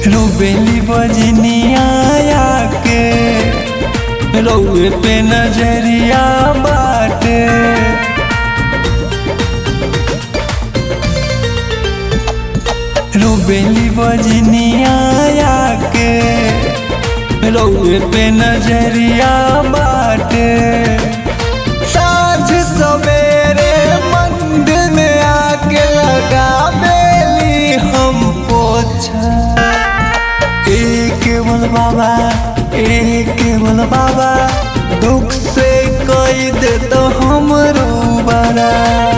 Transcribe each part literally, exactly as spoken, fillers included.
रोबेली बजनिया के रउए पे नजरिया बाटे। रोबेली बजनिया के रउए पे नजरिया बाटे। साँझ सवेरे मंदिर में आके लगा बेली हम पोछा। एक केवल बाबा एक केवल बाबा दुख से कई दे तो हमरो बड़ा।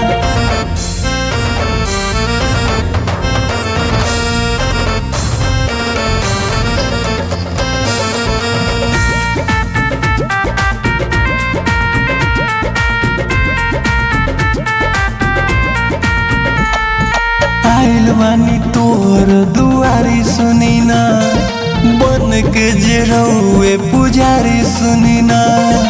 आइल बानी तोर दुआरी सुनी ना, बन के जे रउए पुजारी सुनी ना।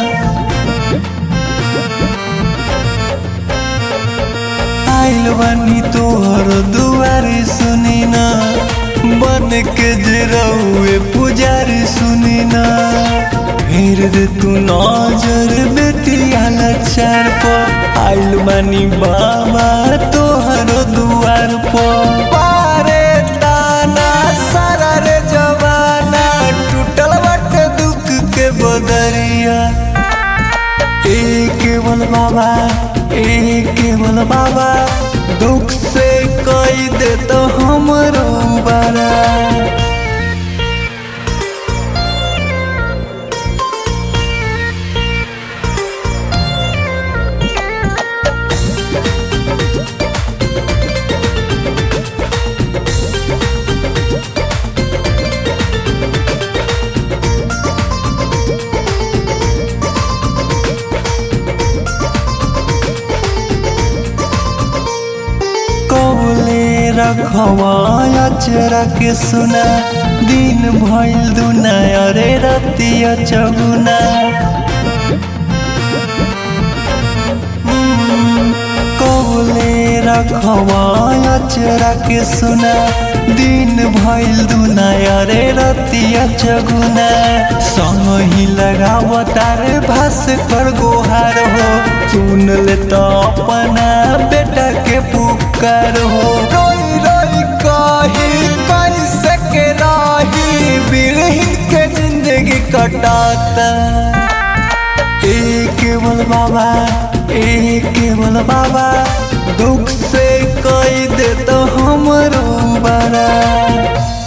आइल बानी तोर दुआरी सुनी ना, बन के जे रउए पुजारी सुनी ना। फिर दे तू नजर बेटिया लचार पर, आइल बानी बाबा तोहर दुआर पर। पारे दाना सारा रे जवाना, टूटल बाटे दुख के बदरिया। एक केवल बाबा एक केवल बाबा दुख से कई दे तो हमरो बड़ा। रखवा अचरा के सुना, दिन भइल दुना अरे रतिया चगुना। कौले रखवा अचरा के सुना, दिन भइल दुना अरे रतिया चगुना। संग ही लगाव तारे भास कर गोहार हो, सुन ले तो अपना बेटा के पुकार हो। रोई रोई कही कैसे के राही, बिरहिन के जिंदगी कटाता। एक केवल बाबा एक केवल बाबा दुख से कई दे तो हमरो बड़ा।